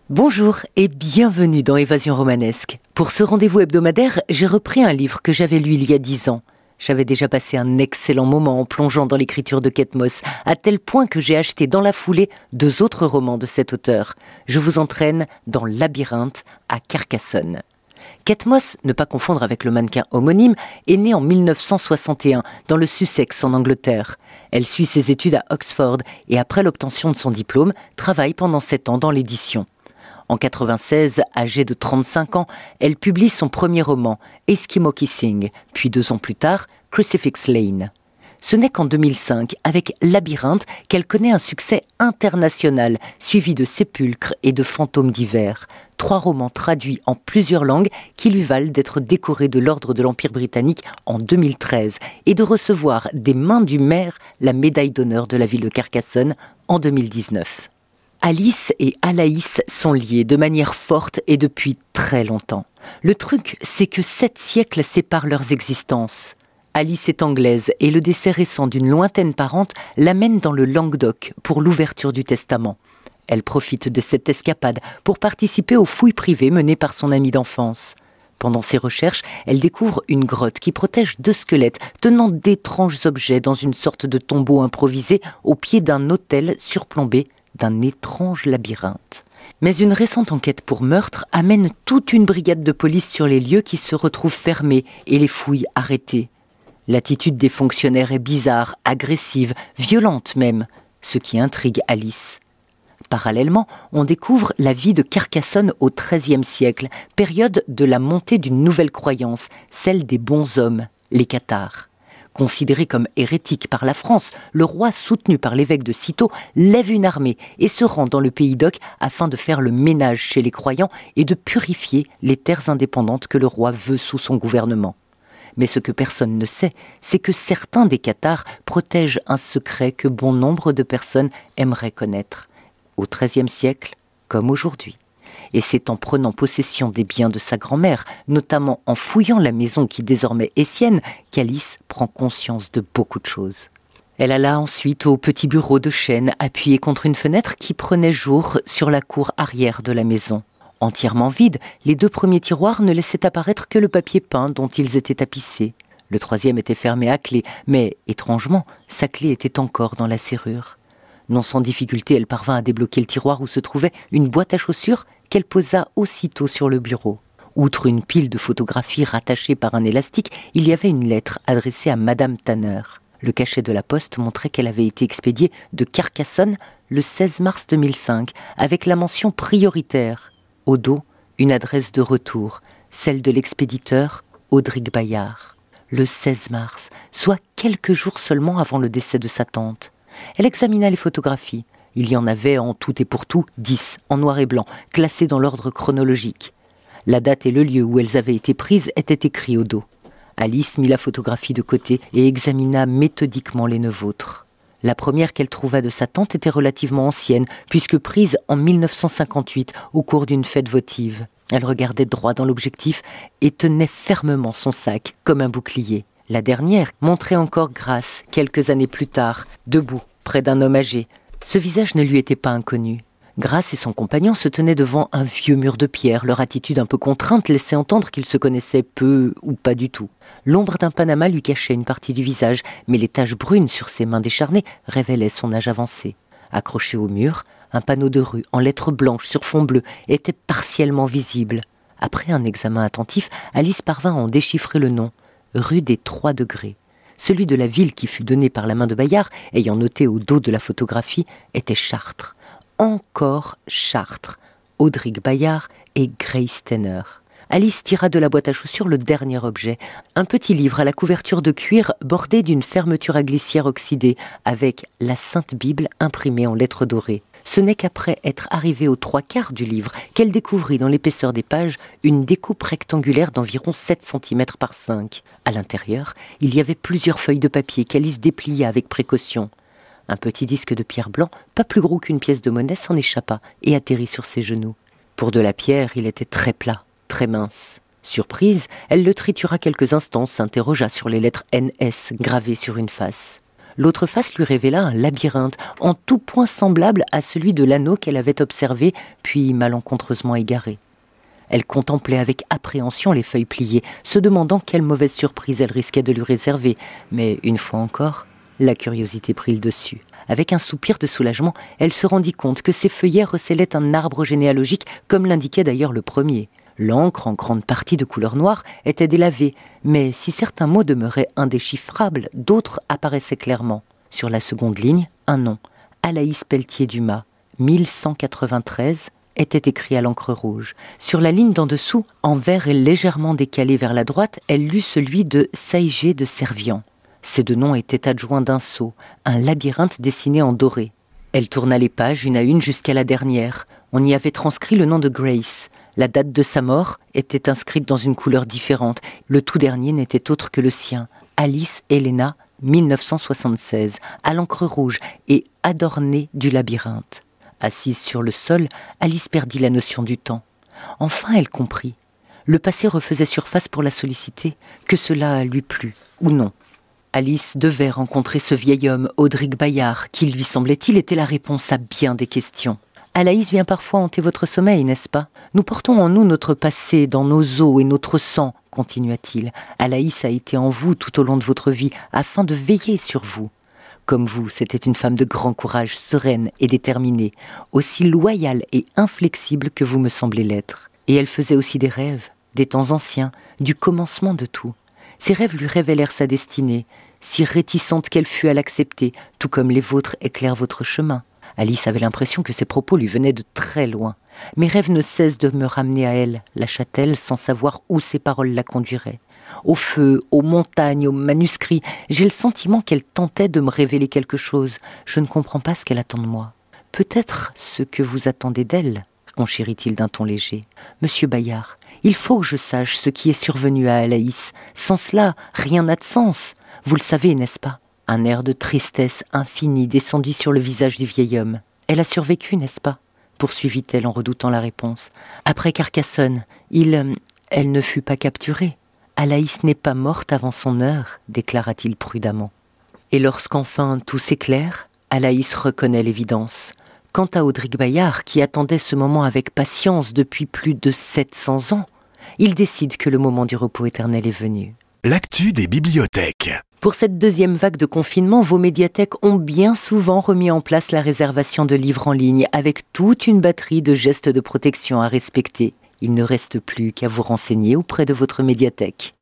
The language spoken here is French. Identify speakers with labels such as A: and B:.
A: Bonjour et bienvenue dans Évasion romanesque. Pour ce rendez-vous hebdomadaire, j'ai repris un livre que j'avais lu il y a 10 ans. J'avais déjà passé un excellent moment en plongeant dans l'écriture de Kate Moss, à tel point que j'ai acheté dans la foulée 2 autres romans de cet auteur. Je vous entraîne dans Labyrinthe à Carcassonne. Kate Moss, ne pas confondre avec le mannequin homonyme, est née en 1961 dans le Sussex en Angleterre. Elle suit ses études à Oxford et après l'obtention de son diplôme, travaille pendant 7 ans dans l'édition. En 1996, âgée de 35 ans, elle publie son premier roman, Eskimo Kissing, puis 2 ans plus tard, Crucifix Lane. Ce n'est qu'en 2005, avec Labyrinthe, qu'elle connaît un succès international, suivi de Sépulcre et de Fantômes d'hiver. 3 romans traduits en plusieurs langues qui lui valent d'être décorée de l'Ordre de l'Empire britannique en 2013 et de recevoir des mains du maire la médaille d'honneur de la ville de Carcassonne en 2019. Alice et Alaïs sont liés de manière forte et depuis très longtemps. Le truc, c'est que 7 siècles séparent leurs existences. Alice est anglaise et le décès récent d'une lointaine parente l'amène dans le Languedoc pour l'ouverture du testament. Elle profite de cette escapade pour participer aux fouilles privées menées par son amie d'enfance. Pendant ses recherches, elle découvre une grotte qui protège 2 squelettes tenant d'étranges objets dans une sorte de tombeau improvisé au pied d'un autel surplombé d'un étrange labyrinthe. Mais une récente enquête pour meurtre amène toute une brigade de police sur les lieux qui se retrouvent fermés et les fouilles arrêtées. L'attitude des fonctionnaires est bizarre, agressive, violente même, ce qui intrigue Alice. Parallèlement, on découvre la vie de Carcassonne au XIIIe siècle, période de la montée d'une nouvelle croyance, celle des bons hommes, les cathares. Considéré comme hérétique par la France, le roi, soutenu par l'évêque de Cîteaux, lève une armée et se rend dans le pays d'Oc afin de faire le ménage chez les croyants et de purifier les terres indépendantes que le roi veut sous son gouvernement. Mais ce que personne ne sait, c'est que certains des cathares protègent un secret que bon nombre de personnes aimeraient connaître, au XIIIe siècle comme aujourd'hui. Et c'est en prenant possession des biens de sa grand-mère, notamment en fouillant la maison qui désormais est sienne, qu'Alice prend conscience de beaucoup de choses. Elle alla ensuite au petit bureau de chêne appuyé contre une fenêtre qui prenait jour sur la cour arrière de la maison. Entièrement vide, les 2 premiers tiroirs ne laissaient apparaître que le papier peint dont ils étaient tapissés. Le 3e était fermé à clé, mais, étrangement, sa clé était encore dans la serrure. Non sans difficulté, elle parvint à débloquer le tiroir où se trouvait une boîte à chaussures qu'elle posa aussitôt sur le bureau. Outre une pile de photographies rattachées par un élastique, il y avait une lettre adressée à Madame Tanner. Le cachet de la poste montrait qu'elle avait été expédiée de Carcassonne le 16 mars 2005, avec la mention prioritaire. Au dos, une adresse de retour, celle de l'expéditeur Audric Bayard. Le 16 mars, soit quelques jours seulement avant le décès de sa tante. Elle examina les photographies. Il y en avait en tout et pour tout 10, en noir et blanc, classées dans l'ordre chronologique. La date et le lieu où elles avaient été prises étaient écrits au dos. Alice mit la photographie de côté et examina méthodiquement les 9 autres. La première qu'elle trouva de sa tante était relativement ancienne, puisque prise en 1958 au cours d'une fête votive. Elle regardait droit dans l'objectif et tenait fermement son sac, comme un bouclier. La dernière montrait encore Grace, quelques années plus tard, debout, près d'un homme âgé. Ce visage ne lui était pas inconnu. Grace et son compagnon se tenaient devant un vieux mur de pierre. Leur attitude un peu contrainte laissait entendre qu'ils se connaissaient peu ou pas du tout. L'ombre d'un panama lui cachait une partie du visage, mais les taches brunes sur ses mains décharnées révélaient son âge avancé. Accroché au mur, un panneau de rue en lettres blanches sur fond bleu était partiellement visible. Après un examen attentif, Alice parvint à en déchiffrer le nom. Rue des 3 degrés. Celui de la ville qui fut donné par la main de Bayard, ayant noté au dos de la photographie, était Chartres. Encore Chartres. Audric Bayard et Grace Tanner. Alice tira de la boîte à chaussures le dernier objet, un petit livre à la couverture de cuir bordé d'une fermeture à glissière oxydée, avec la Sainte Bible imprimée en lettres dorées. Ce n'est qu'après être arrivée aux 3/4 du livre qu'elle découvrit dans l'épaisseur des pages une découpe rectangulaire d'environ 7 cm par 5. À l'intérieur, il y avait plusieurs feuilles de papier qu'Alice déplia avec précaution. Un petit disque de pierre blanc, pas plus gros qu'une pièce de monnaie, s'en échappa et atterrit sur ses genoux. Pour de la pierre, il était très plat, très mince. Surprise, elle le tritura quelques instants, s'interrogea sur les lettres NS gravées sur une face. L'autre face lui révéla un labyrinthe, en tout point semblable à celui de l'anneau qu'elle avait observé, puis malencontreusement égaré. Elle contemplait avec appréhension les feuilles pliées, se demandant quelle mauvaise surprise elle risquait de lui réserver. Mais une fois encore, la curiosité prit le dessus. Avec un soupir de soulagement, elle se rendit compte que ces feuillets recélaient un arbre généalogique, comme l'indiquait d'ailleurs le premier. L'encre, en grande partie de couleur noire, était délavée, mais si certains mots demeuraient indéchiffrables, d'autres apparaissaient clairement. Sur la seconde ligne, un nom, Alaïs Pelletier-Dumas, 1193, était écrit à l'encre rouge. Sur la ligne d'en dessous, en vert et légèrement décalé vers la droite, elle lut celui de Saïgé de Servian. Ces deux noms étaient adjoints d'un sceau, un labyrinthe dessiné en doré. Elle tourna les pages une à une jusqu'à la dernière. On y avait transcrit le nom de Grace. La date de sa mort était inscrite dans une couleur différente. Le tout dernier n'était autre que le sien, Alice Helena, 1976, à l'encre rouge et adornée du labyrinthe. Assise sur le sol, Alice perdit la notion du temps. Enfin, elle comprit. Le passé refaisait surface pour la solliciter, que cela lui plût ou non. Alice devait rencontrer ce vieil homme, Audric Bayard, qui, lui semblait-il, était la réponse à bien des questions. Alaïs vient parfois hanter votre sommeil, n'est-ce pas? Nous portons en nous notre passé, dans nos os et notre sang, continua-t-il. Alaïs a été en vous tout au long de votre vie, afin de veiller sur vous. Comme vous, c'était une femme de grand courage, sereine et déterminée, aussi loyale et inflexible que vous me semblez l'être. Et elle faisait aussi des rêves, des temps anciens, du commencement de tout. Ces rêves lui révélèrent sa destinée, si réticente qu'elle fût à l'accepter, tout comme les vôtres éclairent votre chemin. Alice avait l'impression que ces propos lui venaient de très loin. Mes rêves ne cessent de me ramener à elle, lâcha-t-elle sans savoir où ses paroles la conduiraient. Au feu, aux montagnes, aux manuscrits, j'ai le sentiment qu'elle tentait de me révéler quelque chose. Je ne comprends pas ce qu'elle attend de moi. Peut-être ce que vous attendez d'elle, renchérit-il d'un ton léger. Monsieur Bayard, il faut que je sache ce qui est survenu à Alaïs. Sans cela, rien n'a de sens. Vous le savez, n'est-ce pas? Un air de tristesse infinie descendit sur le visage du vieil homme. Elle a survécu, n'est-ce pas? Poursuivit-elle en redoutant la réponse. Après Carcassonne, elle ne fut pas capturée. Alaïs n'est pas morte avant son heure, déclara-t-il prudemment. Et lorsqu'enfin tout s'éclaire, Alaïs reconnaît l'évidence. Quant à Audric Bayard, qui attendait ce moment avec patience depuis plus de 700 ans, il décide que le moment du repos éternel est venu.
B: L'actu des bibliothèques.
A: Pour cette deuxième vague de confinement, vos médiathèques ont bien souvent remis en place la réservation de livres en ligne avec toute une batterie de gestes de protection à respecter. Il ne reste plus qu'à vous renseigner auprès de votre médiathèque.